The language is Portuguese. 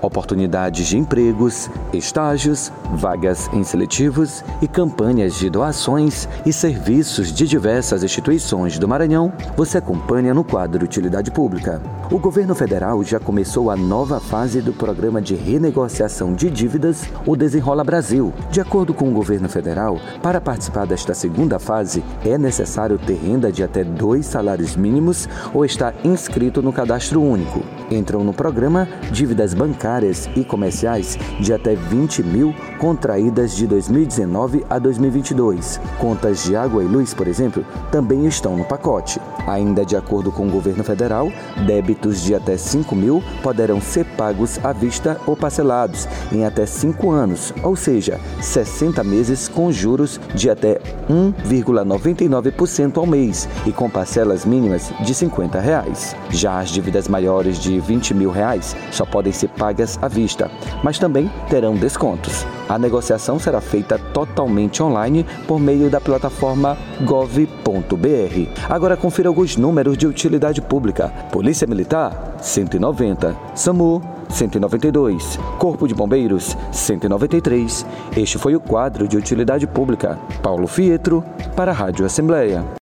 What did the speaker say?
oportunidades de empregos, estágios, vagas em seletivos e campanhas de doações e serviços de diversas instituições do Maranhão, você acompanha no quadro Utilidade Pública. O governo federal já começou a nova fase do programa de renegociação de dívidas, o Desenrola Brasil. De acordo com o governo federal, para participar desta segunda fase, é necessário ter renda de até 2 salários mínimos ou estar inscrito no cadastro único. Entram no programa dívidas bancárias e comerciais de até 20 mil contraídas de 2019 a 2022. Contas de água e luz, por exemplo, também estão no pacote. Ainda de acordo com o governo federal, débitos de até 5 mil poderão ser pagos à vista ou parcelados em até 5 anos, ou seja, 60 meses com juros de até 1,99% ao mês e com parcelas mínimas de R$ 50. Já as dívidas maiores de R$ 20 mil só podem ser pagas à vista, mas também terão descontos. A negociação será feita totalmente online por meio da plataforma gov.br. Agora confira alguns números de utilidade pública. Polícia Militar, 190. SAMU, 192. Corpo de Bombeiros, 193. Este foi o quadro de utilidade pública. Paulo Fietro, para a Rádio Assembleia.